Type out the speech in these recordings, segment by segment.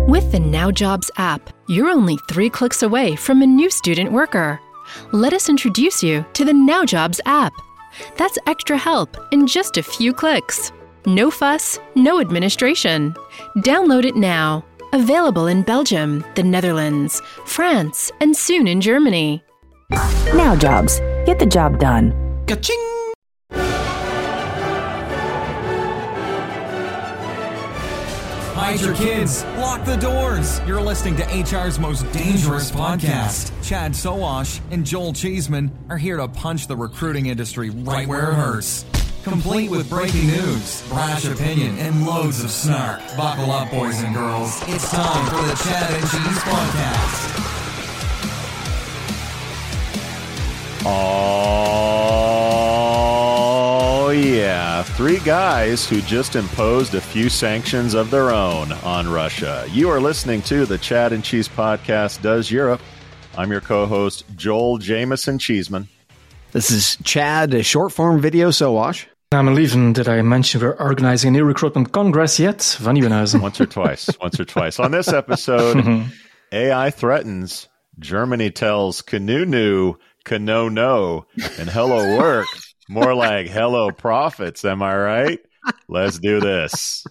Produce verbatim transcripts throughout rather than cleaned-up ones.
With the Now Jobs app, you're only three clicks away from a new student worker. Let us introduce you to the Now Jobs app. That's extra help in just a few clicks. No fuss, no administration. Download it now. Available in Belgium, the Netherlands, France, and soon in Germany. Now Jobs. Get the job done. Ka-ching! Hide your kids. Lock the doors. You're listening to H R's most dangerous podcast. Chad Sowash and Joel Cheeseman are here to punch the recruiting industry right where it hurts. Complete with breaking news, brash opinion, and loads of snark. Buckle up, boys and girls. It's time for the Chad and Cheese podcast. Oh, yeah. Three guys who just imposed a few sanctions of their own on Russia. You are listening to the Chad and Cheese podcast, Does Europe. I'm your co-host, Joel Jameson Cheeseman. This is Chad, a short-form video Sowash. I'm Lieven. Did I mention we're organizing a new recruitment congress yet? Van Nieuwenhuizen. Once or twice. Once or twice. On this episode, A I threatens, Germany tells Kanunu, Kano no, and hello work. More like hello profits, am I right? Let's do this.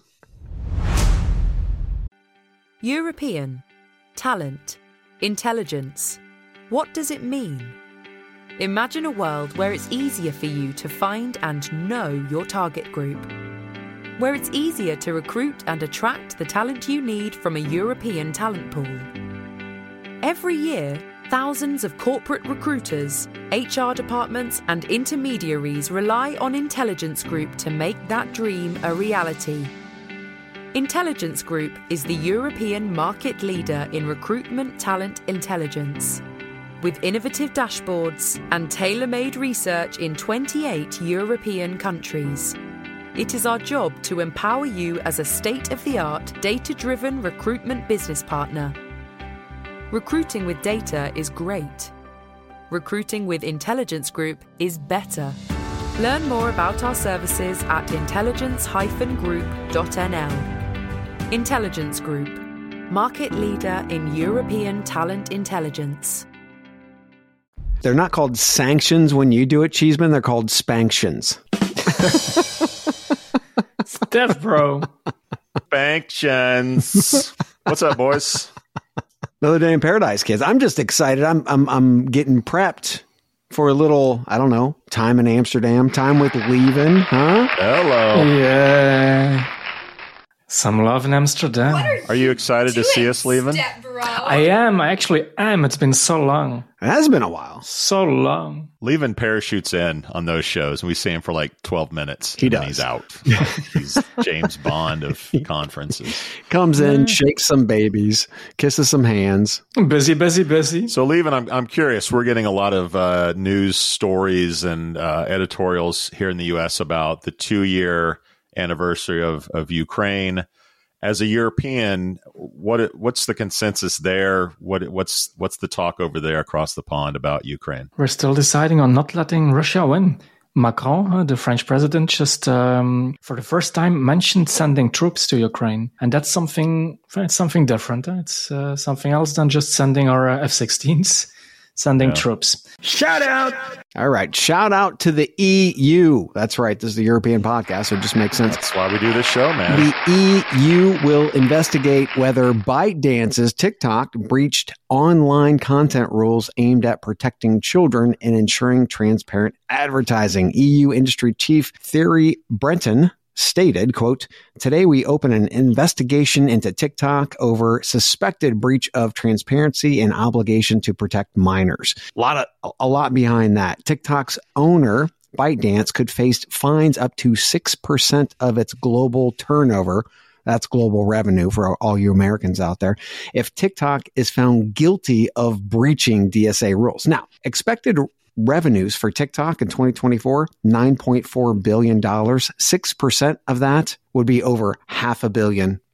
European. Talent. Intelligence. What does it mean? Imagine a world where it's easier for you to find and know your target group. Where it's easier to recruit and attract the talent you need from a European talent pool. Every year, thousands of corporate recruiters, H R departments, and intermediaries rely on Intelligence Group to make that dream a reality. Intelligence Group is the European market leader in recruitment talent intelligence. With innovative dashboards and tailor-made research in twenty-eight European countries. It is our job to empower you as a state-of-the-art, data-driven recruitment business partner. Recruiting with data is great. Recruiting with Intelligence Group is better. Learn more about our services at intelligence dash group dot n l. Intelligence Group, market leader in European talent intelligence. They're not called sanctions when you do it, Cheeseman. They're called spanctions. Steph, bro. Sanctions. What's up, boys? Another day in paradise, kids. I'm just excited. I'm I'm I'm getting prepped for a little, I don't know, time in Amsterdam, time with Lieven, huh? Hello. Yeah. Some love in Amsterdam. What are, Are you excited to see us, Lieven? Step bro? I am. I actually am. It's been so long. It has been a while. So long. Lieven parachutes in on those shows, and we see him for like twelve minutes. He and then does. He's out. He's James Bond of conferences. Comes in, shakes some babies, kisses some hands. Busy, busy, busy. So, Lieven, I'm I'm curious. We're getting a lot of uh, news stories and uh, editorials here in the U S about the two-year anniversary of of Ukraine. As a European, what what's the consensus there? What what's what's the talk over there across the pond about Ukraine? We're still deciding on not letting Russia win. Macron, uh, the French president, just um, for the first time mentioned sending troops to Ukraine, and that's something it's something different. Uh, it's uh, something else than just sending our uh, F sixteens. Sending Yeah. troops. Shout out! All right. Shout out to the E U. That's right. This is the European podcast, so it just makes sense. That's why we do this show, man. The E U will investigate whether ByteDance's TikTok breached online content rules aimed at protecting children and ensuring transparent advertising. E U industry chief Thierry Breton stated, quote, "Today we open an investigation into TikTok over suspected breach of transparency and obligation to protect minors." A lot of, a lot behind that. TikTok's owner, ByteDance, could face fines up to six percent of its global turnover. That's global revenue for all you Americans out there, if TikTok is found guilty of breaching D S A rules. Now, expected revenues for TikTok in twenty twenty-four, nine point four billion dollars. six percent of that would be over half a billion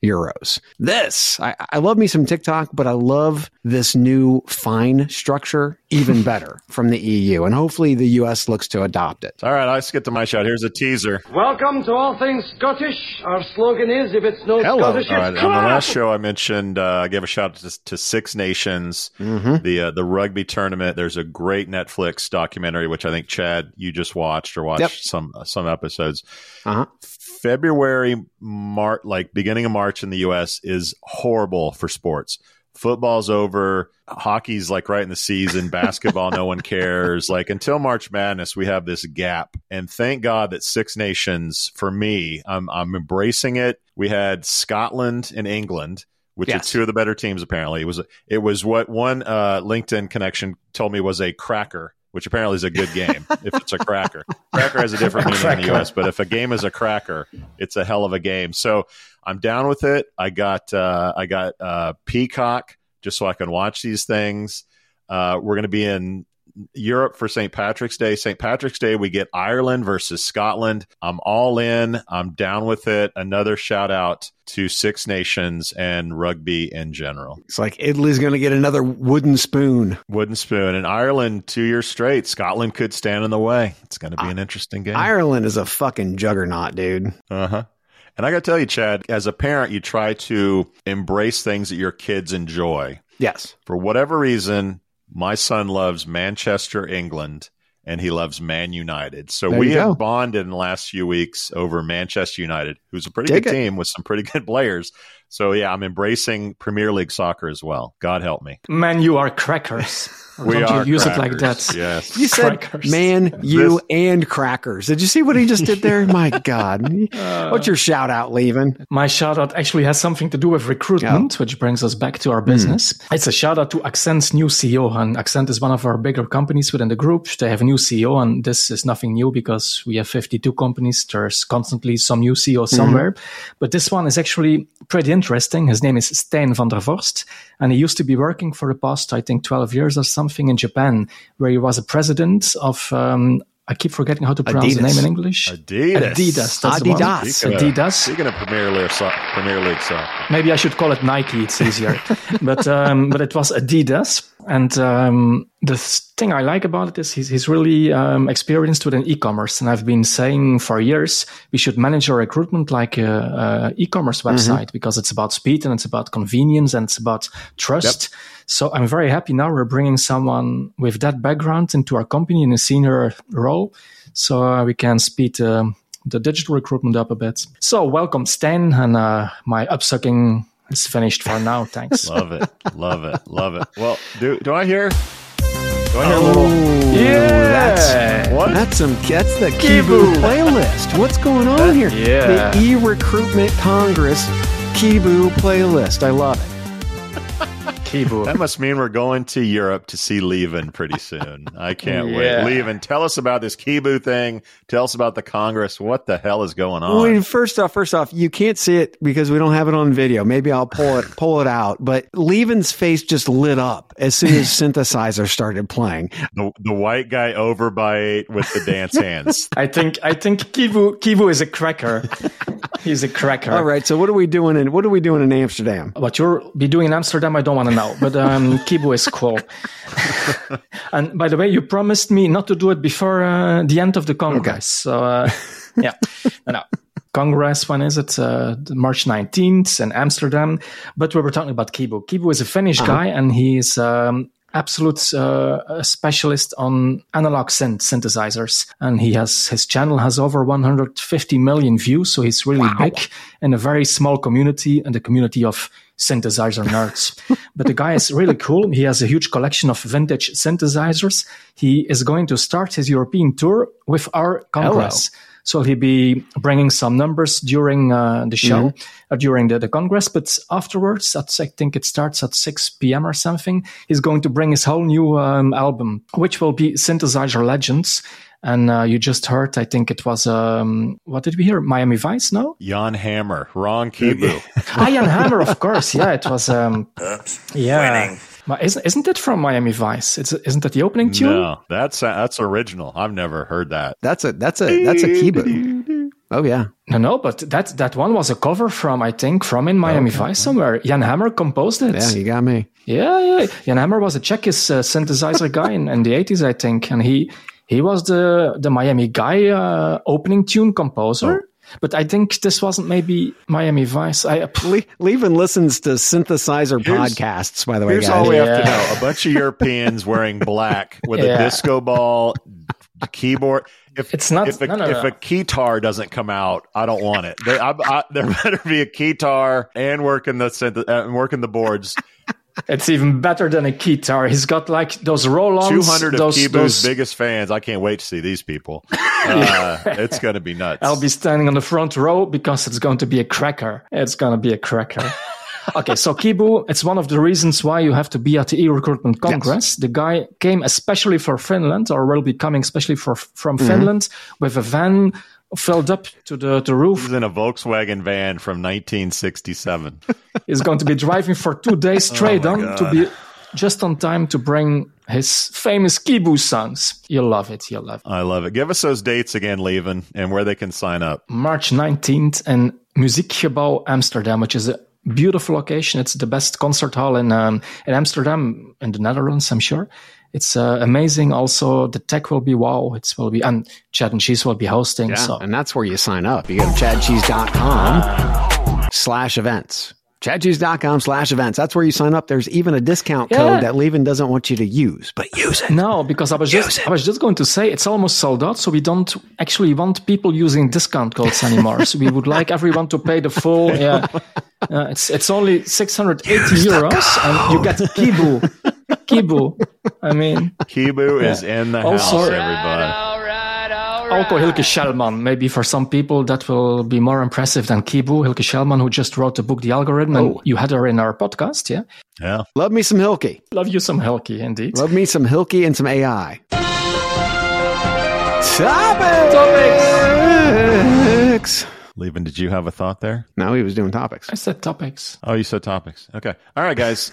euros. This, I, I love me some TikTok, but I love this new fine structure even better from the E U. And hopefully the U S looks to adopt it. All right, let's get to my shot. Here's a teaser. Welcome to All Things Scottish. Our slogan is, if it's no Hello. Scottish, All right, it's on the crap. last show I mentioned, uh, I gave a shout out to, to Six Nations, Mm-hmm. the uh, the rugby tournament. There's a great Netflix documentary, which I think, Chad, you just watched or watched Yep. some some episodes. Uh-huh. February, Mar- like beginning of March in the U S is horrible for sports. Football's over. Hockey's like right in the season. Basketball, no one cares. Like until March Madness, we have this gap. And thank God that Six Nations, for me, I'm, I'm embracing it. We had Scotland and England, which Yes. are two of the better teams. Apparently, it was it was what one uh, LinkedIn connection told me was a cracker, which apparently is a good game if it's a cracker. Cracker has a different meaning in the U S, but if a game is a cracker, it's a hell of a game. So I'm down with it. I got uh, I got uh, Peacock just so I can watch these things. Uh, we're going to be in Europe for Saint Patrick's Day. Saint Patrick's Day, we get Ireland versus Scotland. I'm all in. I'm down with it. Another shout out to Six Nations and rugby in general. It's like Italy's going to get another wooden spoon. Wooden spoon. And Ireland, two years straight. Scotland could stand in the way. It's going to be an interesting game. Ireland is a fucking juggernaut, dude. Uh-huh. And I got to tell you, Chad, as a parent, you try to embrace things that your kids enjoy. Yes. For whatever reason, my son loves Manchester, England, and he loves Man United. So There we you have go. bonded in the last few weeks over Manchester United, who's a pretty Dig good it. team with some pretty good players. So, yeah, I'm embracing Premier League soccer as well. God help me. Man, you are crackers. Or We don't are you use crackers. it like that? Yes. You said Crackers. man, you, This- and crackers. Did you see what he just did there? My God. What's your shout out, Levin? My shout out actually has something to do with recruitment, which brings us back to our business. It's a shout out to Accent's new C E O. And Accent is one of our bigger companies within the group. They have a new C E O, and this is nothing new because we have fifty-two companies. There's constantly some new C E O somewhere. But this one is actually pretty interesting. His name is Stijn van der Vorst, and he used to be working for the past, I think, twelve years or something in Japan, where he was a president of, um, I keep forgetting how to pronounce the Adidas. name in English. Adidas. Adidas. That's the one. Adidas. Speaking of- Adidas. Speaking of Premier League, so- Premier League soccer. Maybe I should call it Nike. It's easier. but um, but it was Adidas. And um, the thing I like about it is he's, he's really um, experienced within e-commerce. And I've been saying for years, we should manage our recruitment like a, a e-commerce website because it's about speed and it's about convenience and it's about trust. So I'm very happy now we're bringing someone with that background into our company in a senior role. So uh, we can speed um, the digital recruitment up a bit. So welcome, Stijn, and uh, my upsucking is finished for now. Thanks. Love it. Love it. Love it. Well, do do I hear? Do I hear a little? Yeah. That's, What? that's some. That's the Kibu playlist. What's going on here? yeah. The E-Recruitment Congress Kibu playlist. I love it. Kibu. That must mean we're going to Europe to see Levin pretty soon. I can't Yeah. wait. Levin, tell us about this Kibu thing. Tell us about the Congress. What the hell is going on? Well, first off, first off, you can't see it because we don't have it on video. Maybe I'll pull it pull it out. But Levin's face just lit up as soon as synthesizer started playing. The, the white guy overbite with the dance hands. I think I think Kibu Kibu is a cracker. He's a cracker. All right. So what are we doing in what are we doing in Amsterdam? What you'll be doing in Amsterdam, I don't want to know. But um, Kibu is cool. And by the way, you promised me not to do it before uh, the end of the Congress. So, uh, yeah. No, no. Congress, when is it? Uh, March nineteenth in Amsterdam. But we were talking about Kibu. Kibu is a Finnish Uh-huh. guy, and he's um, absolute uh, a specialist on analog synth synthesizers. And he has his channel has over one hundred fifty million views, so he's really big in a very small community, and the community of synthesizer nerds. But the guy is really cool. He has a huge collection of vintage synthesizers. He is going to start his European tour with our Congress. So he'll be bringing some numbers during uh, the show, uh, during the, the Congress. But afterwards, at, I think it starts at six p.m. or something, he's going to bring his whole new um, album, which will be Synthesizer Legends. And uh, you just heard, I think it was, um, what did we hear? Miami Vice, no? Jan Hammer, wrong Kibu. Ian Hammer, of course. Yeah, it was. Um, yeah. Winning. But isn't, isn't it from Miami Vice? It's, isn't that the opening tune? No, that's that's original. I've never heard that. That's a that's a that's a Kibu. Oh, yeah. No, no, but that that one was a cover from, I think, from in Miami okay. Vice somewhere. Jan Hammer composed it. Yeah, you got me. Yeah, yeah. Jan Hammer was a Czech uh, synthesizer guy in, in the eighties, I think. And he he was the, the Miami Guy uh, opening tune composer. Oh. But I think this wasn't maybe Miami Vice. I Le- Lieven listens to synthesizer here's, podcasts, by the way, here's guys. all we yeah. have to know. A bunch of Europeans wearing black with yeah. a disco ball, keyboard. If it's not, if a, no, no, if no. a keytar doesn't come out, I don't want it. There, I, I, there better be a keytar and working the synth- uh, working the boards. It's even better than a keytar. He's got like those roll-ons. two hundred of those, Kibu's those... biggest fans. I can't wait to see these people. Uh, it's going to be nuts. I'll be standing on the front row because it's going to be a cracker. It's going to be a cracker. Okay, so Kibu, it's one of the reasons why you have to be at the e-recruitment congress. Yes. The guy came especially for Finland, or will be coming especially for from mm-hmm. Finland, with a van filled up to the, the roof. He's in a Volkswagen van from nineteen sixty-seven. He's going to be driving for two days straight oh on God. to be just on time to bring his famous Kibu songs. You'll love it. You'll love it. I love it. Give us those dates again, Lieven, and where they can sign up. March nineteenth in Muziekgebouw Amsterdam, which is a beautiful location. It's the best concert hall in um, in Amsterdam, in the Netherlands, I'm sure. It's uh, amazing. Also, the tech will be wow. It will be, and Chad and Cheese will be hosting. Yeah, so. and that's where you sign up. You go to chadcheese.com slash events. chadcheese.com slash events. That's where you sign up. There's even a discount yeah. code that Lieven doesn't want you to use, but use it. No, because I was just I was just going to say it's almost sold out, so we don't actually want people using discount codes anymore. So we would like everyone to pay the full. Yeah, uh, it's it's only six hundred eighty euros, and you get Kibu. Kibu. I mean, Kibu yeah. is in the also, house, everybody. Also, Hilke Schellman. Maybe for some people that will be more impressive than Kibu. Hilke Schellman, who just wrote the book The Algorithm, oh. and you had her in our podcast, yeah? Yeah. Love me some Hilke. Love you some Hilke, indeed. Love me some Hilke and some A I. Topics! Topics! Lieven, did you have a thought there? No, he was doing topics. I said topics. Oh, you said topics. Okay. All right, guys.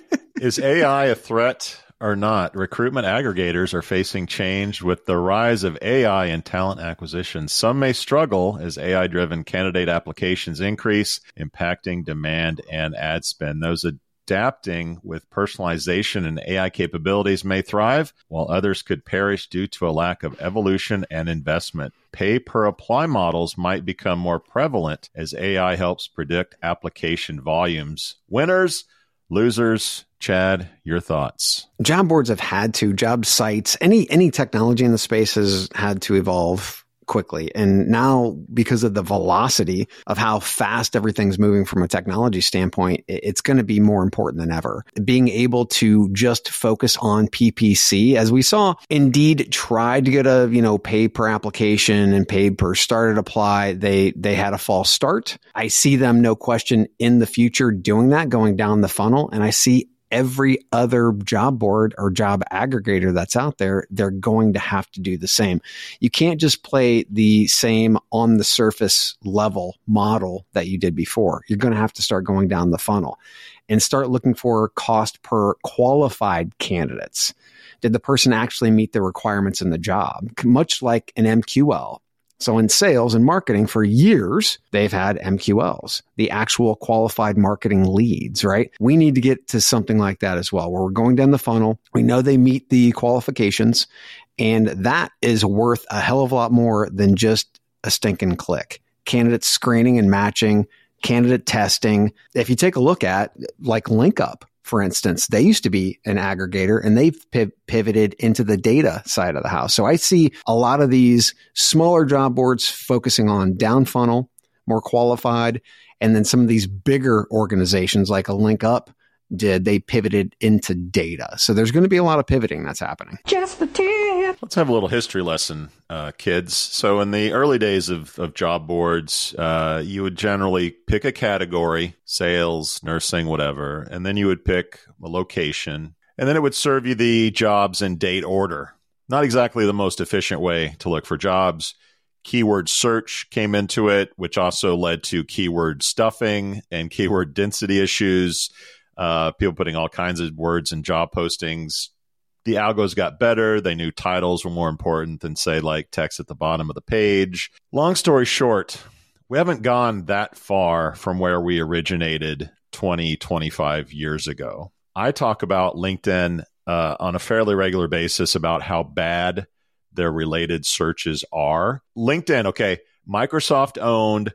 Is A I a threat or not? Recruitment aggregators are facing change with the rise of A I in talent acquisition. Some may struggle as A I-driven candidate applications increase, impacting demand and ad spend. Those adapting with personalization and A I capabilities may thrive, while others could perish due to a lack of evolution and investment. Pay-per-apply models might become more prevalent as A I helps predict application volumes. Winners, losers. Chad, your thoughts? Job boards have had to, job sites, any any technology in the space has had to evolve quickly. And now, because of the velocity of how fast everything's moving from a technology standpoint, it's going to be more important than ever. Being able to just focus on P P C, as we saw, Indeed tried to get a, you know, pay per application and pay per started apply. They, they had a false start. I see them, no question, in the future doing that, going down the funnel. And I see every other job board or job aggregator that's out there, they're going to have to do the same. You can't just play the same on the surface level model that you did before. You're going to have to start going down the funnel and start looking for cost per qualified candidates. Did the person actually meet the requirements in the job? Much like an M Q L. So in sales and marketing for years, they've had M Q Ls, the actual qualified marketing leads, right? We need to get to something like that as well, where we're going down the funnel. We know they meet the qualifications, and that is worth a hell of a lot more than just a stinking click. Candidate screening and matching, candidate testing. If you take a look at like LinkUp, for instance, they used to be an aggregator and they've piv- pivoted into the data side of the house. So I see a lot of these smaller job boards focusing on down funnel, more qualified, and then some of these bigger organizations like a LinkUp did, they pivoted into data. So there's going to be a lot of pivoting that's happening. Just the tip. Let's have a little history lesson, uh, kids. So in the early days of, of job boards, uh, you would generally pick a category, sales, nursing, whatever, and then you would pick a location, and then it would serve you the jobs in date order. Not exactly the most efficient way to look for jobs. Keyword search came into it, which also led to keyword stuffing and keyword density issues. Uh, people putting all kinds of words in job postings. the algos got better. They knew titles were more important than, say, like text at the bottom of the page. Long story short, we haven't gone that far from where we originated twenty, twenty-five years ago. I talk about LinkedIn uh, on a fairly regular basis about how bad their related searches are. LinkedIn, okay, Microsoft owned,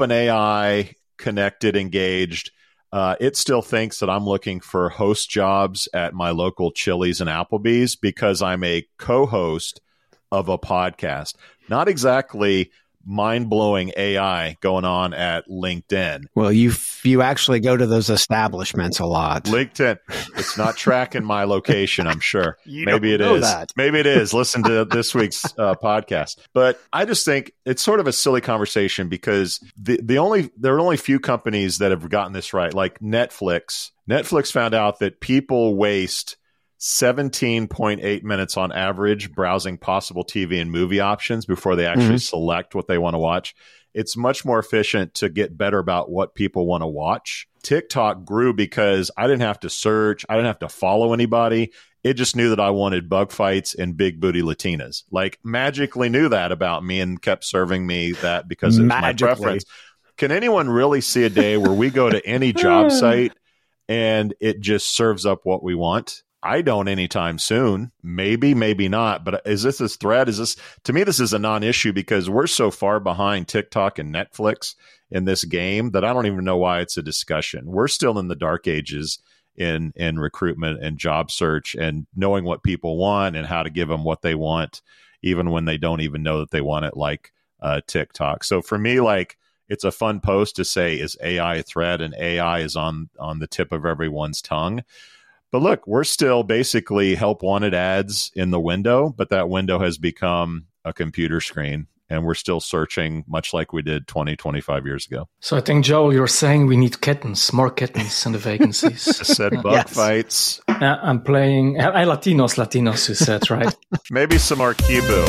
OpenAI connected, engaged. Uh, it still thinks that I'm looking for host jobs at my local Chili's and Applebee's because I'm a co-host of a podcast. Not exactly mind-blowing A I going on at LinkedIn. Well, you you actually go to those establishments a lot. LinkedIn, it's not tracking my location, I'm sure. You Maybe it don't know is. that. Maybe it is. Listen to this week's uh, podcast. But I just think it's sort of a silly conversation because the the only there are only a few companies that have gotten this right, like Netflix. Netflix found out that people waste seventeen point eight minutes on average browsing possible T V and movie options before they actually mm-hmm. select what they want to watch. It's much more efficient to get better about what people want to watch. TikTok grew because I didn't have to search. I didn't have to follow anybody. It just knew that I wanted bug fights and big booty Latinas. Like magically knew that about me and kept serving me that because it was magically. my preference. Can anyone really see a day where we go to any job site and it just serves up what we want? I don't anytime soon. Maybe, maybe not. But is this a threat? Is this, to me, this is a non-issue because we're so far behind TikTok and Netflix in this game that I don't even know why it's a discussion. We're still in the dark ages in, in recruitment and job search and knowing what people want and how to give them what they want, even when they don't even know that they want it, like uh, TikTok. So for me, like, it's a fun post to say, is A I a threat? And A I is on, on the tip of everyone's tongue. But look, we're still basically help wanted ads in the window, but that window has become a computer screen and we're still searching much like we did twenty, twenty-five years ago. So I think, Joel, you're saying we need kittens, more kittens in the vacancies. I said bug yes. fights. Uh, I'm playing uh, Latinos, Latinos, you said, right? Maybe some more Kibu.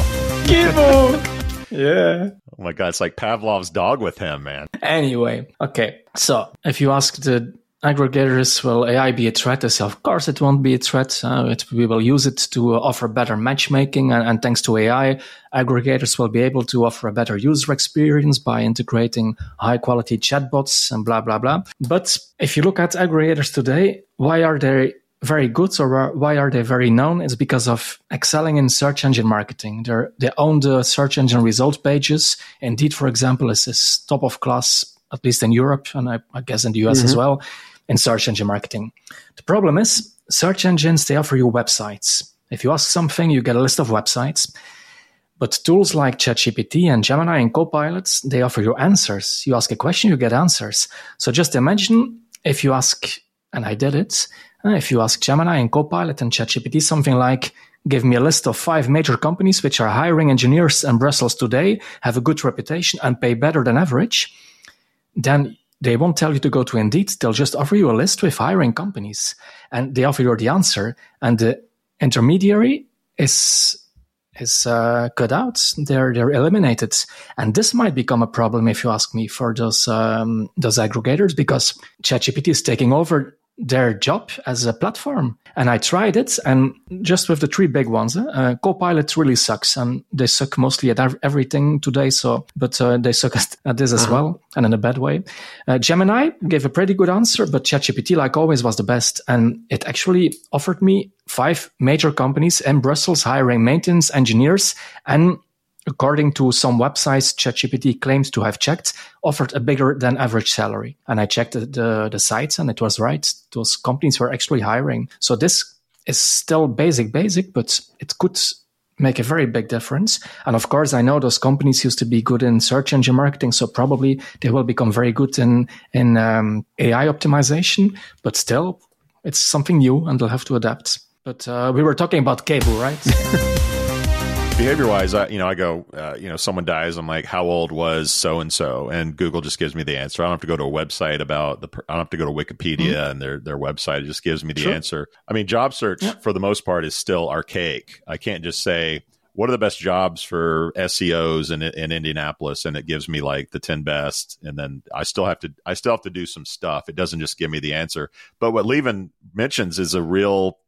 Kibu! Yeah. Oh my God, it's like Pavlov's dog with him, man. Anyway, okay. So if you ask the aggregators, will A I be a threat? I say, of course, it won't be a threat. Uh, it, we will use it to uh, offer better matchmaking. And, and thanks to A I, aggregators will be able to offer a better user experience by integrating high-quality chatbots and blah, blah, blah. But if you look at aggregators today, why are they very good or why are they very known? It's because of excelling in search engine marketing. They're, they own the search engine result pages. Indeed, for example, is is top of class, at least in Europe, and I, I guess in the U S mm-hmm. as well, in search engine marketing. The problem is search engines, they offer you websites. If you ask something, you get a list of websites. But tools like ChatGPT and Gemini and Copilot, they offer you answers. You ask a question, you get answers. So just imagine if you ask, and I did it, if you ask Gemini and Copilot and ChatGPT something like, give me a list of five major companies which are hiring engineers in Brussels today, have a good reputation and pay better than average, then they won't tell you to go to Indeed. They'll just offer you a list with hiring companies. And they offer you the answer. And the intermediary is is uh, cut out. They're they're eliminated. And this might become a problem, if you ask me, for those, um, those aggregators, because ChatGPT is taking over their job as a platform. And I tried it, and just with the three big ones, uh, Copilot really sucks, and they suck mostly at everything today. So, but uh, they suck at, at this as uh-huh. well, and in a bad way. Uh, Gemini gave a pretty good answer, but ChatGPT, like always, was the best, and it actually offered me five major companies in Brussels hiring maintenance engineers, and according to some websites ChatGPT claims to have checked, offered a bigger than average salary. And I checked the, the, the sites and it was right. Those companies were actually hiring. So this is still basic, basic, but it could make a very big difference. And of course, I know those companies used to be good in search engine marketing, so probably they will become very good in, in um, A I optimization, but still, it's something new and they'll have to adapt. But uh, we were talking about cable, right? Behavior-wise, I, you know, I go, uh, you know, someone dies. I'm like, how old was so-and-so? And Google just gives me the answer. I don't have to go to a website about the, I don't have to go to Wikipedia mm-hmm. and their, their website. It just gives me the sure. answer. I mean, job search yeah. for the most part is still archaic. I can't just say, what are the best jobs for S E Os in, in Indianapolis? And it gives me like the ten best. And then I still have to, I still have to do some stuff. It doesn't just give me the answer. But what Lieven mentions is a real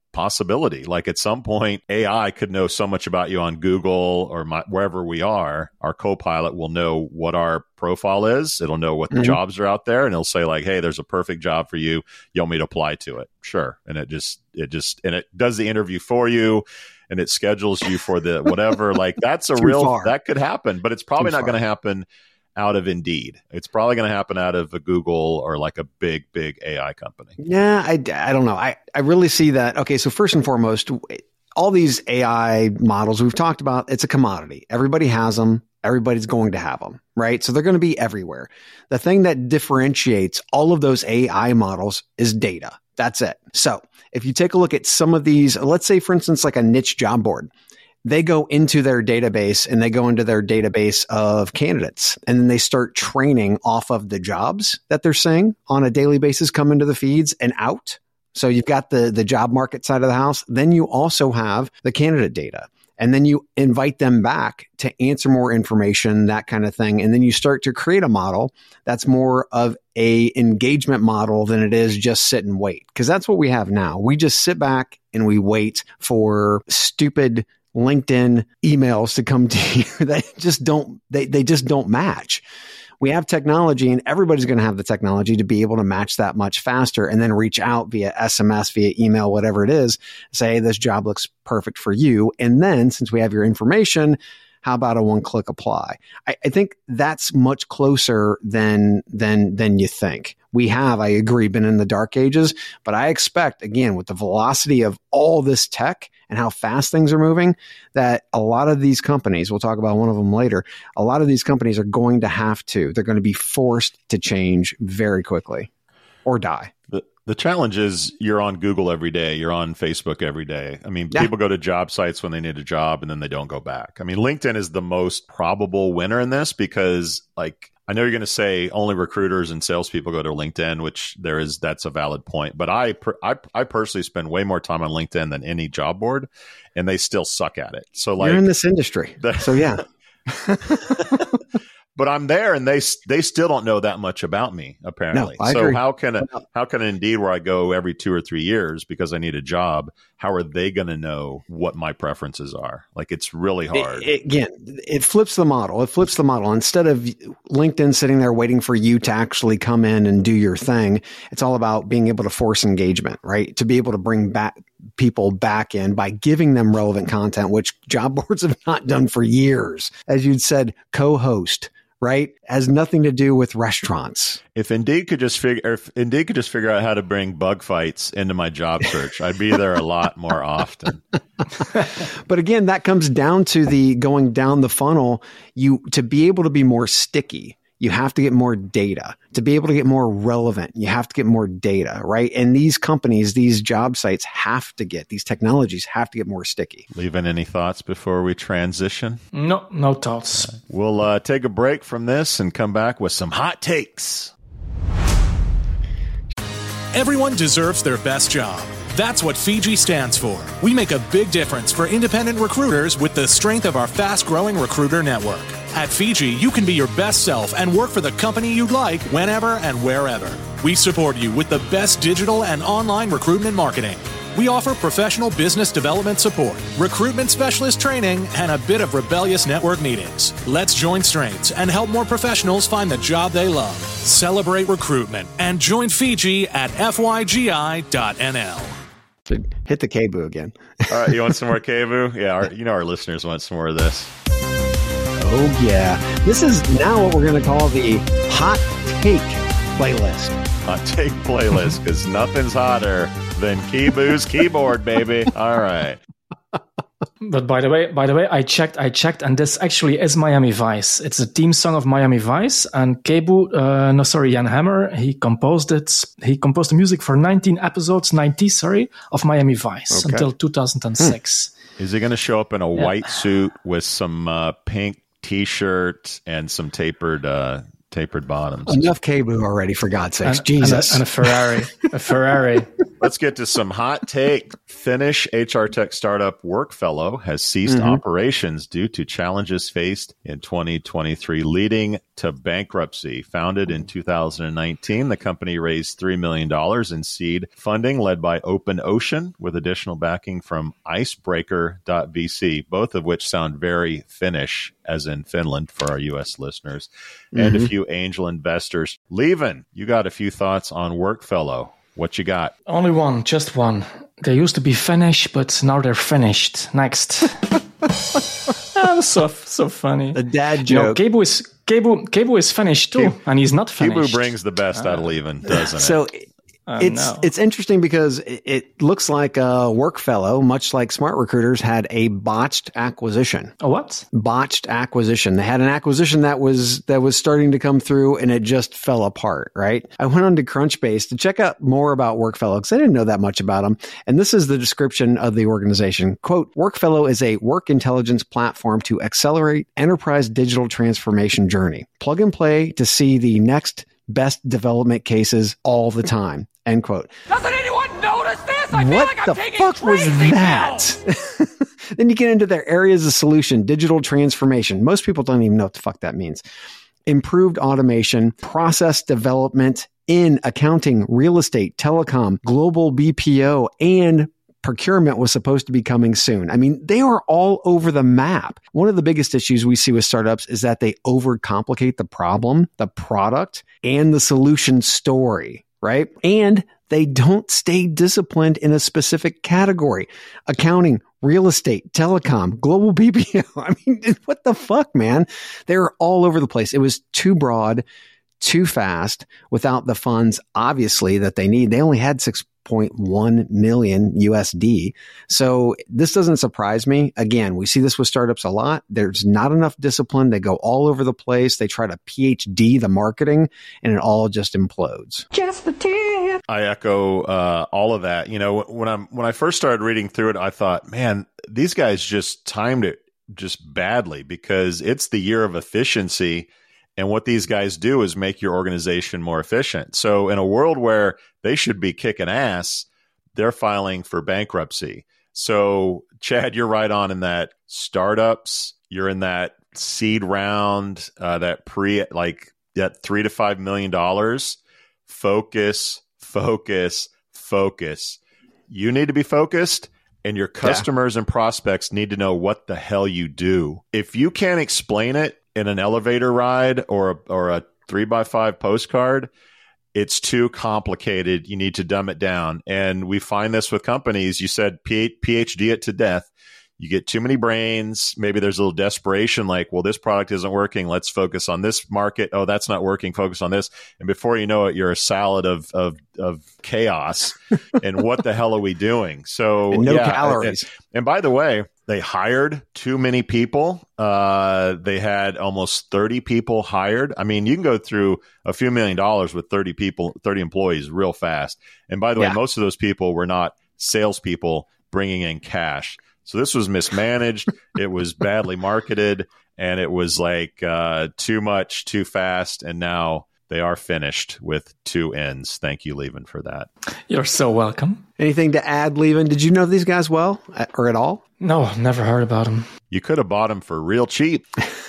possibility. Like at some point, A I could know so much about you on Google or my, wherever we are. Our Copilot will know what our profile is. It'll know what the mm-hmm. jobs are out there, and it'll say like, "Hey, there's a perfect job for you. You want me to apply to it?" Sure. And it just, it just, and it does the interview for you, and it schedules you for the whatever. Like that's a real, far. that could happen, but it's probably Too not going to happen out of Indeed. It's probably going to happen out of a Google or like a big, big A I company. Yeah, I, I don't know. I, I really see that. Okay, so first and foremost, all these A I models we've talked about, it's a commodity. Everybody has them. Everybody's going to have them, right? So they're going to be everywhere. The thing that differentiates all of those A I models is data. That's it. So if you take a look at some of these, let's say, for instance, like a niche job board, they go into their database and they go into their database of candidates, and then they start training off of the jobs that they're seeing on a daily basis come into the feeds and out. So you've got the, the job market side of the house. Then you also have the candidate data, and then you invite them back to answer more information, that kind of thing. And then you start to create a model that's more of a engagement model than it is just sit and wait. Because that's what we have now. We just sit back and we wait for stupid LinkedIn emails to come to you that just don't, they, they just don't match. We have technology, and everybody's going to have the technology to be able to match that much faster and then reach out via S M S, via email, whatever it is, say this job looks perfect for you. And then since we have your information, how about a one-click apply? I, I think that's much closer than, than, than you think. We have, I agree, been in the dark ages, but I expect, again, with the velocity of all this tech and how fast things are moving, that a lot of these companies, we'll talk about one of them later, a lot of these companies are going to have to, they're going to be forced to change very quickly or die. The, the challenge is you're on Google every day. You're on Facebook every day. I mean, yeah. people go to job sites when they need a job and then they don't go back. I mean, LinkedIn is the most probable winner in this because, like, I know you're going to say only recruiters and salespeople go to LinkedIn, which there is, that's a valid point. But I, per, I, I personally spend way more time on LinkedIn than any job board, and they still suck at it. So, like, you're in this industry, the, so yeah. But I'm there, and they they still don't know that much about me, apparently. No, I so agree. how can a, how can Indeed, where I go every two or three years because I need a job, how are they going to know what my preferences are? Like, it's really hard. It, it, again, it flips the model. It flips the model. Instead of LinkedIn sitting there waiting for you to actually come in and do your thing, it's all about being able to force engagement, right? To be able to bring back people back in by giving them relevant content, which job boards have not done for years. As you'd said, co-host, right? Has nothing to do with restaurants. If Indeed could just figure, if Indeed could just figure out how to bring bug fights into my job search, I'd be there a lot more often. But again, that comes down to the going down the funnel. You, to be able to be more sticky, you have to get more data. To be able to get more relevant, you have to get more data, right? And these companies, these job sites have to get, these technologies have to get more sticky. Leaving any thoughts before we transition? No, no thoughts. Uh, we'll uh, take a break from this and come back with some hot takes. Everyone deserves their best job. That's what Fiji stands for. We make a big difference for independent recruiters with the strength of our fast-growing recruiter network. At Fiji, you can be your best self and work for the company you'd like whenever and wherever. We support you with the best digital and online recruitment marketing. We offer professional business development support, recruitment specialist training, and a bit of rebellious network meetings. Let's join strengths and help more professionals find the job they love. Celebrate recruitment and join Fiji at F Y G I dot N L. Hit the K B U again. All right, you want some more K B U? Yeah, our, you know our listeners want some more of this. Oh, yeah. This is now what we're going to call the Hot Take playlist. Hot Take playlist, because nothing's hotter than K B U's keyboard, baby. All right. But by the way, by the way, I checked, I checked, and this actually is Miami Vice. It's a theme song of Miami Vice, and K B U, uh, no, sorry, Jan Hammer, he composed it. He composed the music for nineteen episodes, ninety, sorry, of Miami Vice okay. until two thousand six. Hmm. Is he going to show up in a yeah. white suit with some uh, pink T-shirt and some tapered uh, tapered bottoms. Enough K-Boo already, for God's sakes. And, Jesus. And a, and a Ferrari. a Ferrari. Let's get to some hot take. Finnish H R tech startup Workfellow has ceased Mm-hmm. operations due to challenges faced in twenty twenty-three, leading to bankruptcy. Founded in two thousand nineteen, the company raised three million dollars in seed funding led by OpenOcean with additional backing from Icebreaker dot V C, both of which sound very Finnish, as in Finland for our U S listeners, and Mm-hmm. a few angel investors. Levin, you got a few thoughts on Workfellow. What you got? Only one, just one. They used to be Finnish, but now they're finished. Next. That was so, so funny. The dad You know, joke. Kebu is, Kebu, Kebu is Finnish too, Kebu- and he's not Finnish. Kibu brings the best out of Levin, doesn't it? So Uh, it's no. it's interesting because it, it looks like uh, Workfellow, much like Smart Recruiters, had a botched acquisition. A what? Botched acquisition. They had an acquisition that was that was starting to come through, and it just fell apart. Right. I went on to Crunchbase to check out more about Workfellow because I didn't know that much about them. And this is the description of the organization. Quote: Workfellow is a work intelligence platform to accelerate enterprise digital transformation journey. Plug and play to see the next best development cases all the time. End quote. Doesn't anyone notice this? I feel What like I'm the taking fuck was crazy that? pills. Then you get into their areas of solution, digital transformation. Most people don't even know what the fuck that means. Improved automation, process development in accounting, real estate, telecom, global B P O, and procurement was supposed to be coming soon. I mean, they are all over the map. One of the biggest issues we see with startups is that they overcomplicate the problem, the product, and the solution story, right? And they don't stay disciplined in a specific category. Accounting, real estate, telecom, global B P O. I mean, what the fuck, man? They're all over the place. It was too broad, too fast, without the funds, obviously, that they need. They only had six point one million U S D. So this doesn't surprise me. Again, we see this with startups a lot. There's not enough discipline. They go all over the place. They try to P H D the marketing, and it all just implodes. Just the tip. I echo uh, all of that. You know, when I'm when I first started reading through it, I thought, man, these guys just timed it just badly because it's the year of efficiency. And what these guys do is make your organization more efficient. So in a world where they should be kicking ass, they're filing for bankruptcy. So Chad, you're right on in that startups, you're in that seed round, uh, that pre, like that three to five million dollars. Focus, focus, focus. You need to be focused. And your customers yeah. and prospects need to know what the hell you do. If you can't explain it in an elevator ride or a, or a three by five postcard, it's too complicated. You need to dumb it down. And we find this with companies. You said P- PhD it to death. You get too many brains. Maybe there's a little desperation like, well, this product isn't working. Let's focus on this market. Oh, that's not working. Focus on this. And before you know it, you're a salad of of, of chaos. And what the hell are we doing? So and no yeah, calories. And, and by the way, they hired too many people. Uh, they had almost thirty people hired. I mean, you can go through a few million dollars with thirty people, thirty employees real fast. And by the Yeah. way, most of those people were not salespeople bringing in cash. So this was mismanaged. It was badly marketed, and it was like uh, too much, too fast. And now they are finished with two ends. Thank you, Levin, for that. You're so welcome. Anything to add, Levin? Did you know these guys well or at all? No, never heard about them. You could have bought them for real cheap.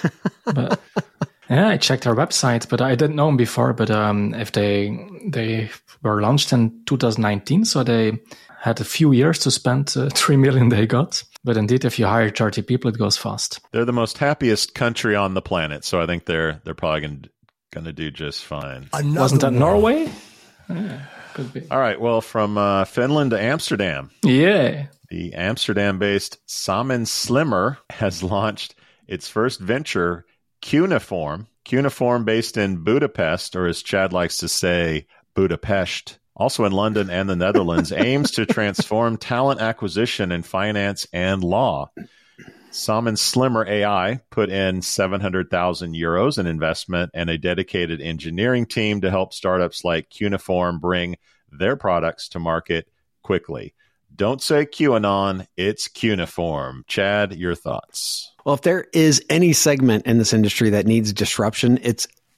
But, yeah, I checked their website, but I didn't know them before. But um, if they they were launched in two thousand nineteen, so they had a few years to spend uh, three million they got. But indeed, if you hire thirty people, it goes fast. They're the most happiest country on the planet, so I think they're they're probably going going to do just fine. Another Wasn't that one. Norway? Yeah, could be. All right. Well, from uh, Finland to Amsterdam. Yeah. The Amsterdam-based Samen Slimmer has launched its first venture, Cuneiform. Cuneiform, based in Budapest, or as Chad likes to say, Budapest, also in London and the Netherlands, aims to transform talent acquisition in finance and law. Samen Slimmer A I put in seven hundred thousand euros in investment and a dedicated engineering team to help startups like Cuneiform bring their products to market quickly. Don't say QAnon, it's Cuneiform. Chad, your thoughts? Well, if there is any segment in this industry that needs disruption, it's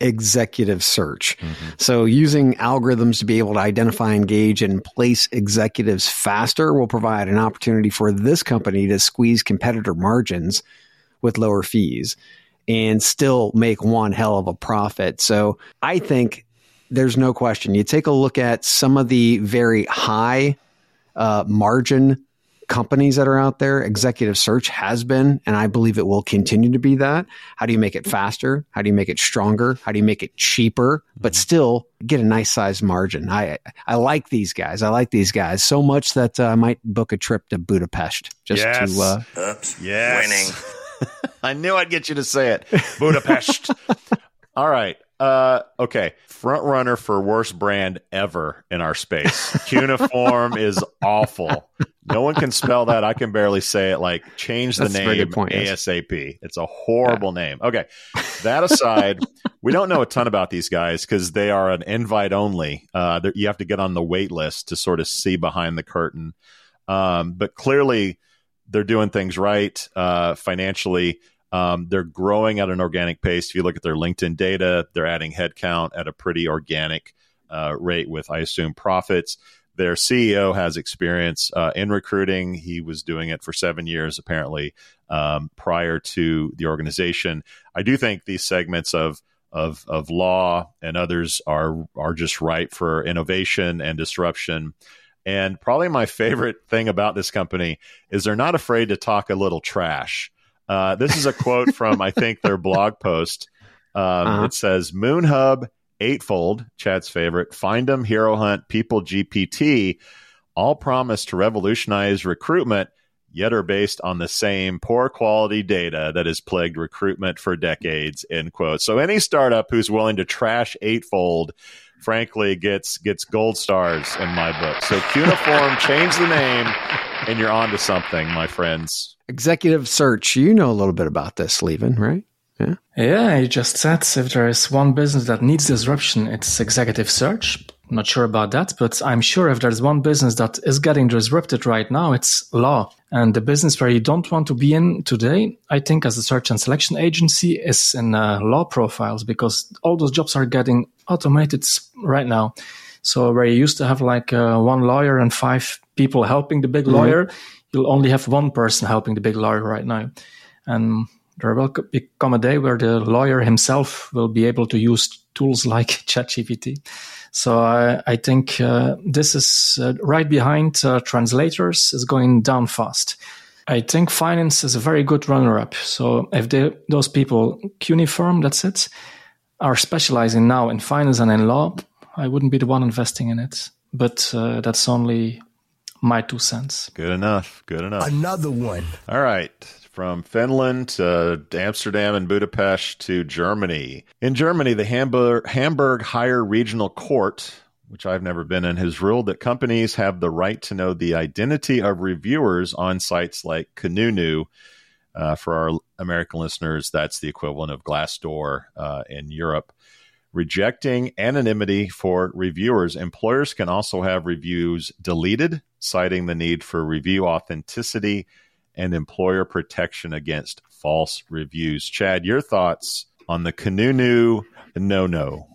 executive search. Mm-hmm. So using algorithms to be able to identify, engage, and place executives faster will provide an opportunity for this company to squeeze competitor margins with lower fees and still make one hell of a profit. So I think there's no question. You take a look at some of the very high uh, margin companies that are out there. Executive search has been, and I believe it will continue to be that. How do you make it faster? How do you make it stronger? How do you make it cheaper, but still get a nice sized margin? I I like these guys. I like these guys so much that uh, I might book a trip to Budapest just yes. to. Uh, Oops. Yes. Winning. I knew I'd get you to say it. Budapest. All right. Uh, okay. Front runner for worst brand ever in our space. Cuneiform is awful. No one can spell that. I can barely say it. Like, change the That's a very name good point, yes. ASAP. It's a horrible yeah. name. Okay. That aside, we don't know a ton about these guys because they are an invite only. Uh, you have to get on the wait list to sort of see behind the curtain. Um, but clearly, they're doing things right uh, financially. Um, they're growing at an organic pace. If you look at their LinkedIn data, they're adding headcount at a pretty organic uh, rate with, I assume, profits. Their C E O has experience uh, in recruiting. He was doing it for seven years, apparently, um, prior to the organization. I do think these segments of of of law and others are are just ripe for innovation and disruption. And probably my favorite thing about this company is they're not afraid to talk a little trash. Uh, this is a quote from, I think, their blog post. Um, uh-huh. It says, MoonHub, Eightfold, Chad's favorite, Findem, Hero Hunt, People G P T, all promise to revolutionize recruitment, yet are based on the same poor quality data that has plagued recruitment for decades, end quote. So any startup who's willing to trash Eightfold, frankly, gets gets gold stars in my book. So Cuneiform, change the name, and you're on to something, my friends. Executive search. You know a little bit about this, Lieven, right? Yeah. Yeah, you just said if there is one business that needs disruption, it's executive search. I'm not sure about that, but I'm sure if there's one business that is getting disrupted right now, it's law. And the business where you don't want to be in today, I think as a search and selection agency, is in uh, law profiles, because all those jobs are getting automated right now. So where you used to have like uh, one lawyer and five people helping the big mm-hmm. lawyer, you'll only have one person helping the big lawyer right now. And there will become a day where the lawyer himself will be able to use tools like ChatGPT. So I, I think uh, this is uh, right behind uh, translators, is going down fast. I think finance is a very good runner-up. So if they, those people, Cuneiform, that's it, are specializing now in finance and in law, I wouldn't be the one investing in it. But uh, that's only my two cents. Good enough. Good enough. Another one. All right. From Finland to Amsterdam and Budapest to Germany. In Germany, the Hamburg, Hamburg Higher Regional Court, which I've never been in, has ruled that companies have the right to know the identity of reviewers on sites like Kununu. Uh, for our American listeners, that's the equivalent of Glassdoor uh, in Europe. Rejecting anonymity for reviewers. Employers can also have reviews deleted, citing the need for review authenticity and employer protection against false reviews. Chad, your thoughts on the Kununu no-no?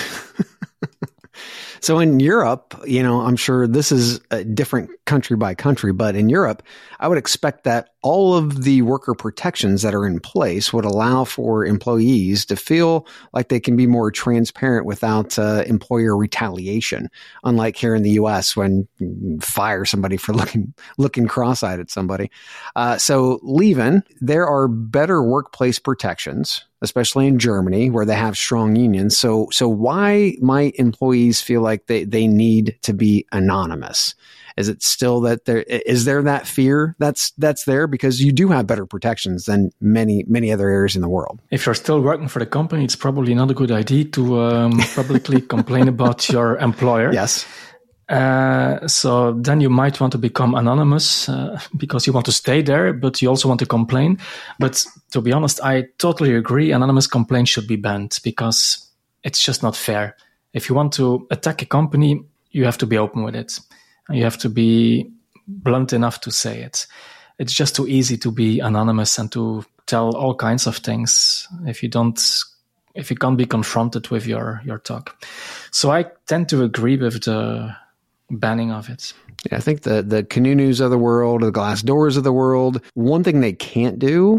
So in Europe, you know, I'm sure this is a different country by country, but in Europe, I would expect that all of the worker protections that are in place would allow for employees to feel like they can be more transparent without uh, employer retaliation. Unlike here in the U S, when you fire somebody for looking looking cross-eyed at somebody. Uh, so, Lieven, there are better workplace protections, especially in Germany, where they have strong unions. So, so why might employees feel like they, they need to be anonymous? Is it still that there is there that fear that's that's there because you do have better protections than many many other areas in the world? If you're still working for the company, it's probably not a good idea to um, publicly complain about your employer. Yes. Uh, so then you might want to become anonymous uh, because you want to stay there, but you also want to complain. But to be honest, I totally agree. Anonymous complaints should be banned because it's just not fair. If you want to attack a company, you have to be open with it. You have to be blunt enough to say it. It's just too easy to be anonymous and to tell all kinds of things. If you don't if you can't be confronted with your, your talk. So I tend to agree with the banning of it. Yeah, I think the the Kununus of the world, the Glassdoors of the world, one thing they can't do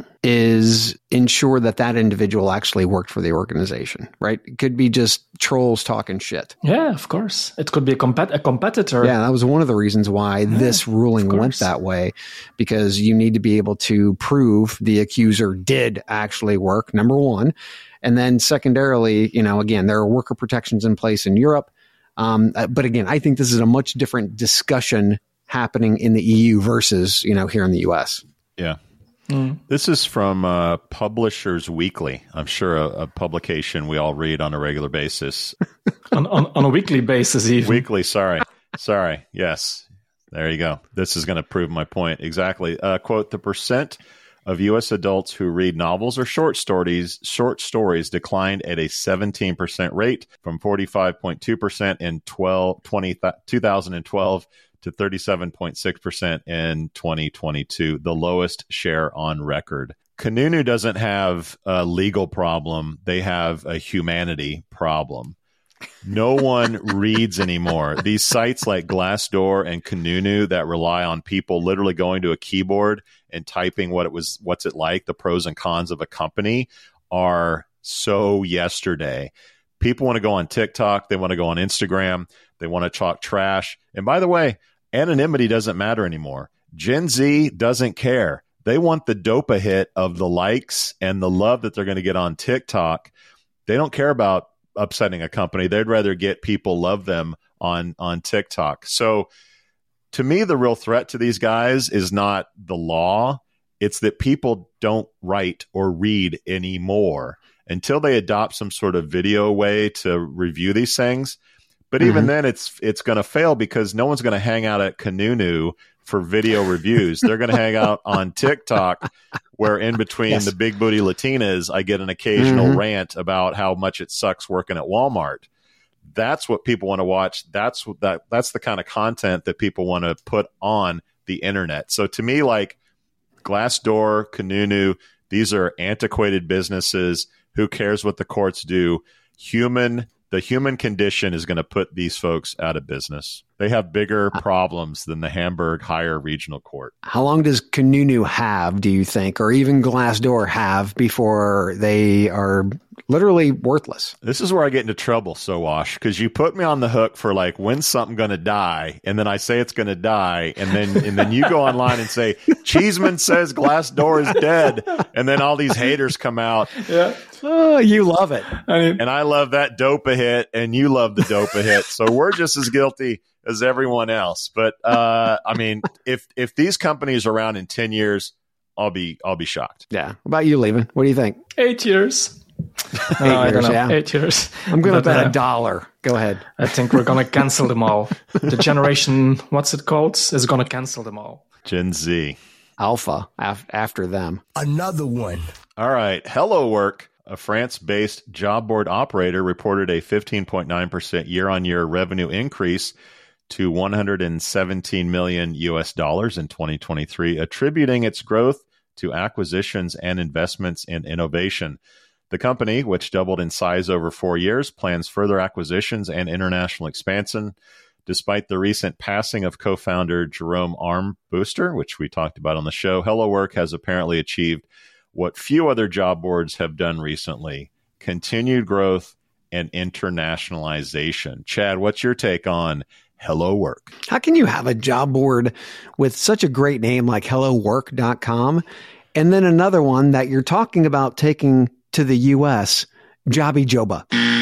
is ensure that that individual actually worked for the organization, right? It could be just trolls talking shit. Yeah, of course. It could be a, compet- a competitor. Yeah, that was one of the reasons why yeah, this ruling went that way, because you need to be able to prove the accuser did actually work, number one. And then secondarily, you know, again, there are worker protections in place in Europe. Um, but again, I think this is a much different discussion happening in the E U versus, you know, here in the U S. Yeah. Mm. This is from uh, Publishers Weekly. I'm sure a, a publication we all read on a regular basis. on, on, on a weekly basis, even. Weekly, sorry. Sorry. Yes. There you go. This is going to prove my point. Exactly. Uh, quote, the percent of U S adults who read novels or short stories short stories declined at a seventeen percent rate from forty-five point two percent in twelve, twenty, two thousand twelve to thirty-seven point six percent in twenty twenty-two, the lowest share on record. Kununu doesn't have a legal problem. They have a humanity problem. No one reads anymore. These sites like Glassdoor and Kununu that rely on people literally going to a keyboard and typing what it was, what's it like, the pros and cons of a company are so yesterday. People want to go on TikTok. They want to go on Instagram. They want to talk trash. And by the way, anonymity doesn't matter anymore. Gen Z doesn't care. They want the dopa hit of the likes and the love that they're going to get on TikTok. They don't care about upsetting a company. They'd rather get people love them on, on TikTok. So to me, the real threat to these guys is not the law. It's that people don't write or read anymore until they adopt some sort of video way to review these things. But mm-hmm. even then, it's it's going to fail because no one's going to hang out at Kununu for video reviews. They're going to hang out on TikTok, where in between yes. the big booty Latinas, I get an occasional mm-hmm. rant about how much it sucks working at Walmart. That's what people want to watch. That's what that that's the kind of content that people want to put on the internet. So to me, like Glassdoor, Kununu, these are antiquated businesses. Who cares what the courts do? Human The human condition is going to put these folks out of business. They have bigger problems than the Hamburg Higher Regional Court. How long does Kununu have, do you think, or even Glassdoor have before they are literally worthless? This is where I get into trouble, Sowash, because you put me on the hook for like, when's something going to die? And then I say it's going to die. And then and then you go online and say, Cheeseman says Glassdoor is dead. And then all these haters come out. Yeah. Oh, you love it. I mean, and I love that dopa hit, and you love the dopa hit. So we're just as guilty as everyone else. But uh, I mean, if if these companies are around in ten years, I'll be I'll be shocked. Yeah. What about you, Levin? What do you think? Eight years. Eight no, years, I don't know. yeah. Eight years. I'm going to bet uh, a dollar. Go ahead. I think we're going to cancel them all. The generation, what's it called, is going to cancel them all. Gen Z. Alpha af- after them. Another one. All right. Hello Work. A France-based job board operator reported a fifteen point nine percent year-on-year revenue increase to one hundred seventeen million U S dollars in twenty twenty-three, attributing its growth to acquisitions and investments in innovation. The company, which doubled in size over four years, plans further acquisitions and international expansion. Despite the recent passing of co-founder Jerome Armbruster, which we talked about on the show, Hello Work has apparently achieved what few other job boards have done recently: continued growth and internationalization. Chad, what's your take on Hello Work? How can you have a job board with such a great name like hello work dot com and then another one that you're talking about taking to the U S, Jobby Joba?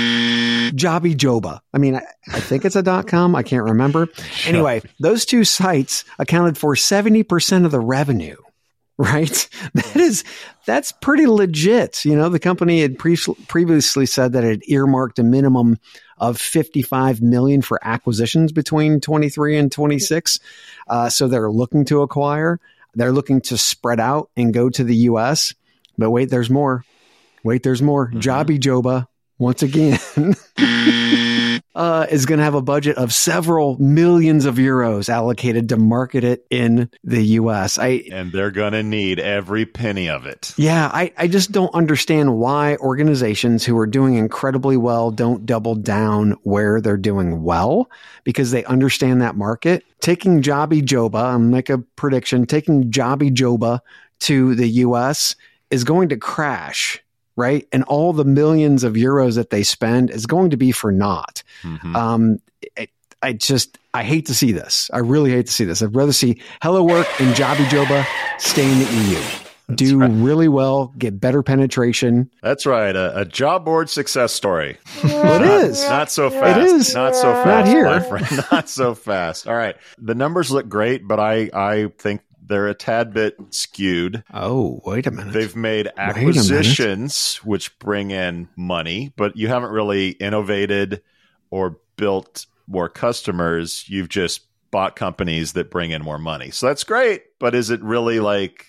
Jobby Joba. I mean, I, I think it's a dot com. I can't remember. Anyway, those two sites accounted for seventy percent of the revenue. Right? That is, that's pretty legit. You know, the company had pre- previously said that it earmarked a minimum of fifty-five million dollars for acquisitions between twenty-three and twenty-six. Uh, so they're looking to acquire. They're looking to spread out and go to the U S. But wait, there's more. Wait, there's more. Mm-hmm. Jobby Joba, once again. uh, is going to have a budget of several millions of euros allocated to market it in the U S. I and they're going to need every penny of it. Yeah, I, I just don't understand why organizations who are doing incredibly well don't double down where they're doing well, because they understand that market. Taking Jobby Joba, I'll make a prediction, taking Jobby Joba to the U S is going to crash, right? And all the millions of euros that they spend is going to be for naught. Mm-hmm. Um, it, I just, I hate to see this. I really hate to see this. I'd rather see HelloWork and Jobby Joba stay in the E U. That's do right. really well, get better penetration. That's right. A, a job board success story. Well, it is. Not so fast. It is. Not so fast, Not here. my friend. Not so fast. All right. The numbers look great, but I, I think they're a tad bit skewed. Oh, wait a minute. They've made acquisitions which bring in money, but you haven't really innovated or built more customers. You've just bought companies that bring in more money. So that's great, but is it really like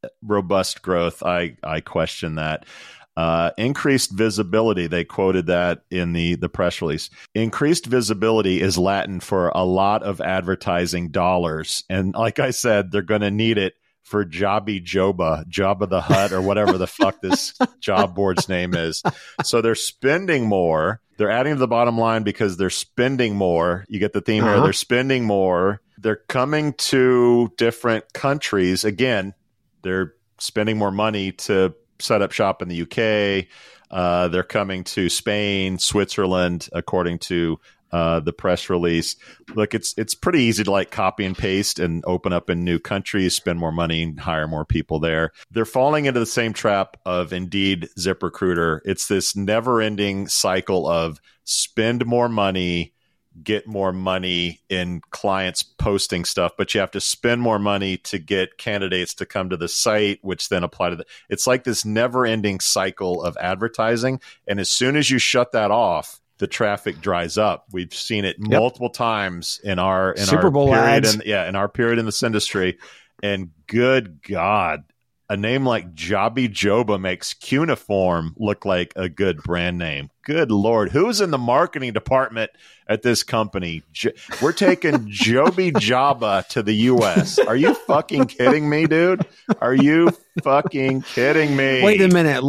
robust growth? I, I question that. Uh, increased visibility, they quoted that in the, the press release. Increased visibility is Latin for a lot of advertising dollars. And like I said, they're going to need it for Jobby Joba, Jabba the Hutt, or whatever the fuck this job board's name is. So they're spending more. They're adding to the bottom line because they're spending more. You get the theme uh-huh. here. They're spending more. They're coming to different countries. Again, they're spending more money to set up shop in the U K. Uh, they're coming to Spain, Switzerland, according to uh, the press release. Look, it's it's pretty easy to like copy and paste and open up in new countries, spend more money, and hire more people there. They're falling into the same trap of Indeed, ZipRecruiter. It's this never-ending cycle of spend more money, get more money in clients posting stuff, but you have to spend more money to get candidates to come to the site, which then apply to the, it's like this never ending cycle of advertising. And as soon as you shut that off, the traffic dries up. We've seen it yep. multiple times in our, in Super our Bowl period. ads. In, yeah. In our period in this industry. And good God, a name like Jobby Joba makes Cuneiform look like a good brand name. Good Lord. Who's in the marketing department at this company? Jo- We're taking Jobby Joba to the U S. Are you fucking kidding me, dude? Are you fucking kidding me? Wait a minute.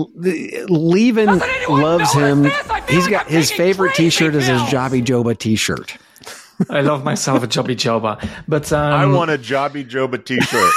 Levin loves him. He's got like his favorite T-shirt is his Jobby Joba T-shirt. I love myself a Jobby Joba. But um... I want a Jobby Joba T-shirt.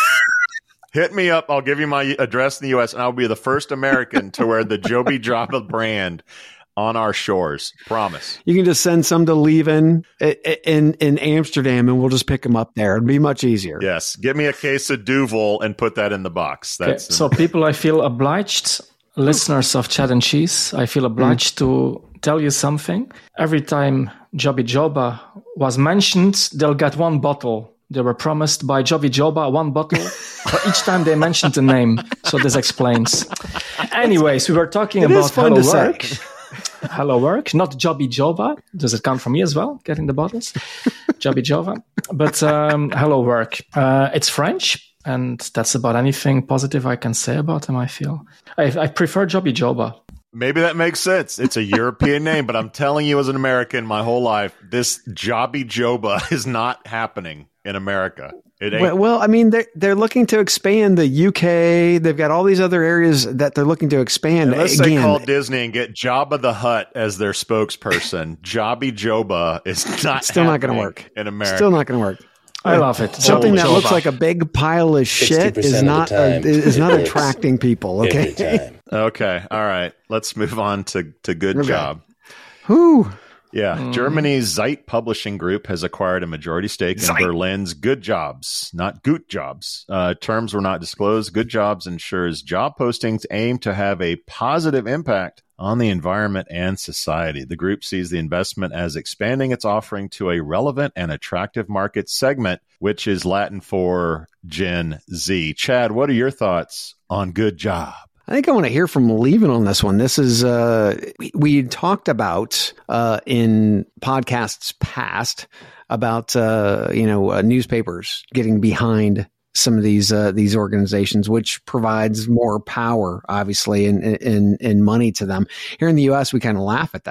Hit me up. I'll give you my address in the U S, and I'll be the first American to wear the Jobby Joba brand on our shores. Promise. You can just send some to Levin in, in Amsterdam, and we'll just pick them up there. It'd be much easier. Yes. Give me a case of Duvel and put that in the box. That's okay. So people, I feel obliged, listeners of Chad and Cheese, I feel obliged mm. to tell you something. Every time Jobby Joba was mentioned, they'll get one bottle. They were promised by Jobby Joba one bottle for each time they mentioned the name. So this explains. Anyways, we were talking it about HelloWork. HelloWork, not Jobby Joba. Does it come from me as well, getting the bottles? Jobby Joba. But um, HelloWork. Uh, it's French, and that's about anything positive I can say about them, I feel. I, I prefer Jobby Joba. Maybe that makes sense. It's a European name, but I'm telling you as an American my whole life, this Jobby Joba is not happening in America. It ain't. Well, well, I mean, they're, they're looking to expand the U K. They've got all these other areas that they're looking to expand. Unless Again, they call Disney and get Jabba the Hutt as their spokesperson, Jobby Joba is not still not going to work in America. Still not going to work. I love it. Something Holy that looks Joba. like a big pile of shit is not uh, is not attracting people. Okay. Okay. All right. Let's move on to to Good okay. Job. Whew. Yeah. Mm. Germany's Zeit Publishing Group has acquired a majority stake in Zeit. Berlin's Good Jobs, not Gut Jobs. Uh, terms were not disclosed. Good Jobs ensures job postings aim to have a positive impact on the environment and society. The group sees the investment as expanding its offering to a relevant and attractive market segment, which is Latin for Gen Z. Chad, what are your thoughts on Good Job? I think I want to hear from Levin on this one. This is, uh, we, we talked about uh, in podcasts past about, uh, you know, uh, newspapers getting behind some of these uh, these organizations, which provides more power, obviously, and, and, and money to them. Here in the U S, we kind of laugh at that.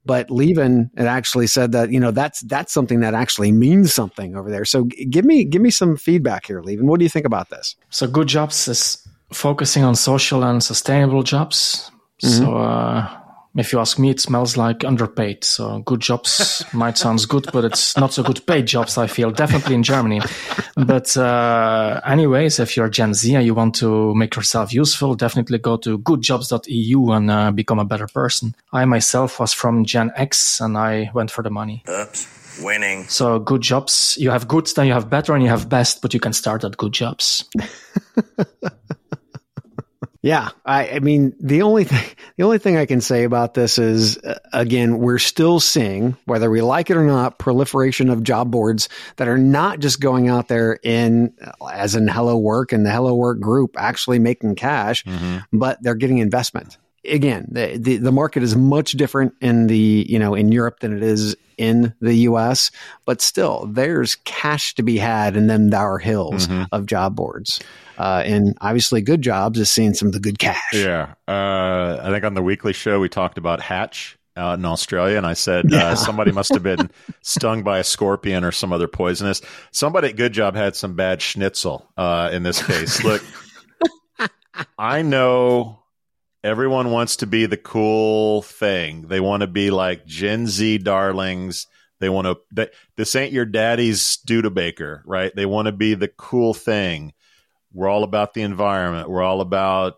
But Lieven had actually said that, you know, that's that's something that actually means something over there. So g- give me give me some feedback here, Lieven. What do you think about this? So Good Jobs is focusing on social and sustainable jobs. Mm-hmm. So uh, if you ask me, it smells like underpaid. So Good Jobs might sound good, but it's not so good paid jobs, I feel, definitely in Germany. But uh, anyways, if you're Gen Z and you want to make yourself useful, definitely go to good jobs dot e u and uh, become a better person. I myself was from Gen X and I went for the money. Oops, winning. So Good Jobs, you have good, then you have better, and you have best, but you can start at Good Jobs. Yeah, I, I mean, the only thing, the only thing I can say about this is, uh, again, we're still seeing, whether we like it or not, proliferation of job boards that are not just going out there in, as in Hello Work and the Hello Work group actually making cash, mm-hmm. but they're getting investment. Again, the, the the market is much different in the, you know, in Europe than it is in the U S, but still there's cash to be had in them Dower Hills mm-hmm. of job boards. Uh, and obviously Good Jobs is seeing some of the good cash. Yeah. Uh, I think on the weekly show, we talked about Hatch out in Australia. And I said, yeah. uh, somebody must have been stung by a scorpion or some other poisonous. Somebody at Good Job had some bad schnitzel uh, in this case. Look, I know everyone wants to be the cool thing. They want to be like Gen Z darlings. They want to, they, this ain't your daddy's Studebaker, right? They want to be the cool thing. We're all about the environment. We're all about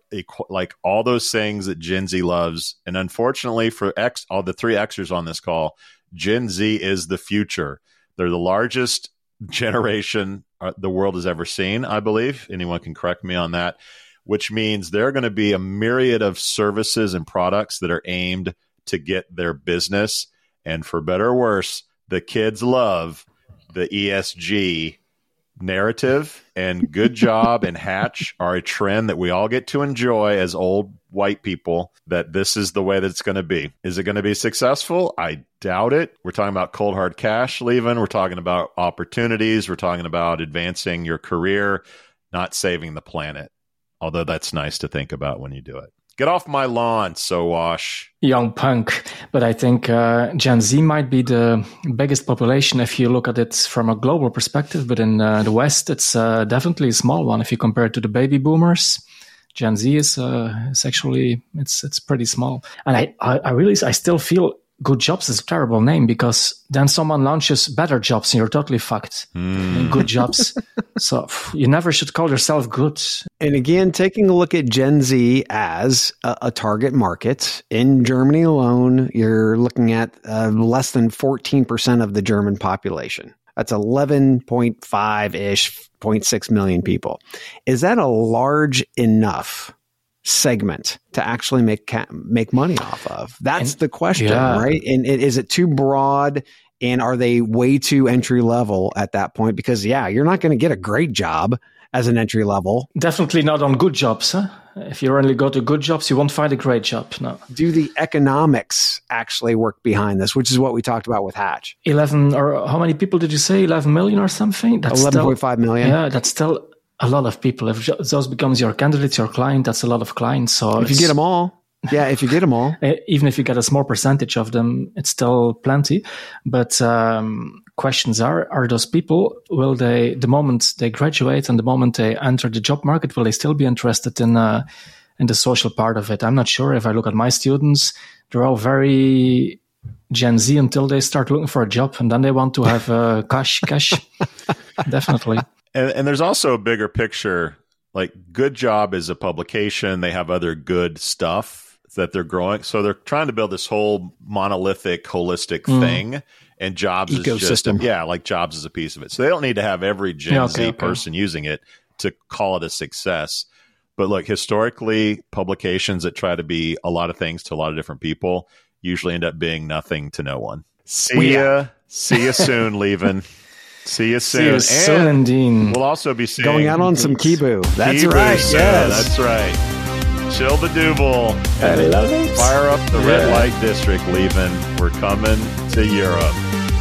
like all those things that Gen Z loves. And unfortunately for X, all the three Xers on this call, Gen Z is the future. They're the largest generation the world has ever seen, I believe. Anyone can correct me on that, which means there are going to be a myriad of services and products that are aimed to get their business. And for better or worse, the kids love the E S G narrative, and Good Job and Hatch are a trend that we all get to enjoy as old white people, that this is the way that it's going to be. Is it going to be successful? I doubt it. We're talking about cold hard cash, Lieven. We're talking about opportunities. We're talking about advancing your career, not saving the planet. Although that's nice to think about when you do it. Get off my lawn, Sowash. Young punk. But I think uh, Gen Z might be the biggest population if you look at it from a global perspective. But in uh, the West, it's uh, definitely a small one. If you compare it to the baby boomers, Gen Z is, uh, is actually, it's it's pretty small. And I, I, I really, I still feel Good Jobs is a terrible name, because then someone launches Better Jobs and you're totally fucked. Mm. Good Jobs. So you never should call yourself good. And again, taking a look at Gen Z as a, a target market, in Germany alone, you're looking at uh, less than fourteen percent of the German population. That's eleven point five-ish, zero point six million people. Is that a large enough segment to actually make ca- make money off of? That's and, the question, yeah. right? And it, is it too broad? And are they way too entry level at that point? Because, yeah, you're not going to get a great job as an entry level. Definitely not on Good Jobs. Huh? If you only go to Good Jobs, you won't find a great job. No. Do the economics actually work behind this, which is what we talked about with Hatch? eleven, or how many people did you say? eleven million or something? That's eleven point five million. Yeah, that's still a lot of people. If those becomes your candidates, your client, that's a lot of clients. So if you get them all, yeah, if you get them all, even if you get a small percentage of them, it's still plenty. But um, questions are: are those people, will they, the moment they graduate and the moment they enter the job market, will they still be interested in uh, in the social part of it? I'm not sure. If I look at my students, they're all very Gen Z until they start looking for a job, and then they want to have uh, cash, cash. Definitely. And, and there's also a bigger picture. Like Good Job is a publication. They have other good stuff that they're growing. So they're trying to build this whole monolithic, holistic mm. thing. And Jobs Ecosystem. is just, a, yeah, like Jobs is a piece of it. So they don't need to have every Gen yeah, okay, Z okay. person using it to call it a success. But look, historically, publications that try to be a lot of things to a lot of different people usually end up being nothing to no one. See ya. See ya soon, Lieven. See you soon. See you soon, indeed. We'll also be seeing going out on some Kibu. That's Kibu right. Soon. Yes, that's right. Chill the Duvel. I love it. Fire up the yeah. red light district, Lieven. We're coming to Europe.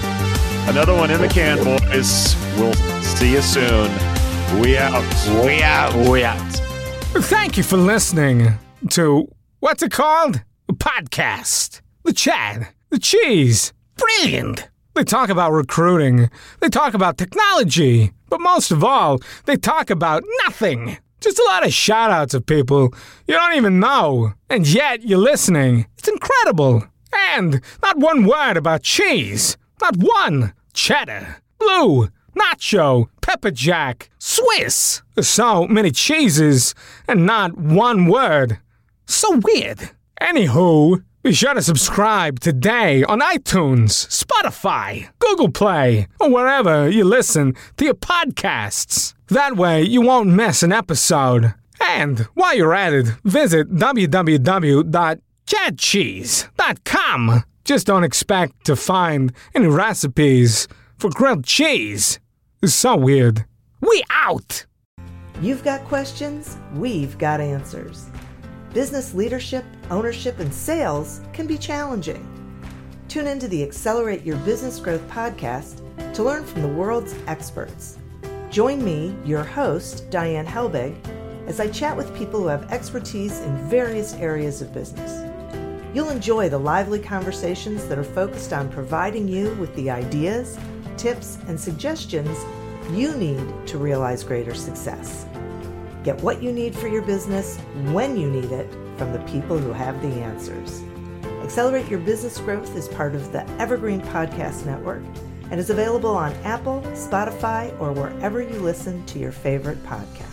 Another one in the can, boys. We'll see you soon. We out. We out. We out. Thank you for listening to what's it called? A podcast. the Chad, the Cheese. Brilliant. They talk about recruiting. They talk about technology. But most of all, they talk about nothing. Just a lot of shout-outs of people you don't even know. And yet you're listening. It's incredible. And not one word about cheese. Not one. Cheddar, blue, nacho, pepper jack, Swiss. So many cheeses and not one word. So weird. Anywho, be sure to subscribe today on iTunes, Spotify, Google Play, or wherever you listen to your podcasts. That way you won't miss an episode. And while you're at it, visit w w w dot chad cheese dot com. Just don't expect to find any recipes for grilled cheese. It's so weird. We out! You've got questions, we've got answers. Business leadership, ownership, and sales can be challenging. Tune into the Accelerate Your Business Growth podcast to learn from the world's experts. Join me, your host, Diane Helbig, as I chat with people who have expertise in various areas of business. You'll enjoy the lively conversations that are focused on providing you with the ideas, tips, and suggestions you need to realize greater success. Get what you need for your business when you need it from the people who have the answers. Accelerate Your Business Growth is part of the Evergreen Podcast Network and is available on Apple, Spotify, or wherever you listen to your favorite podcast.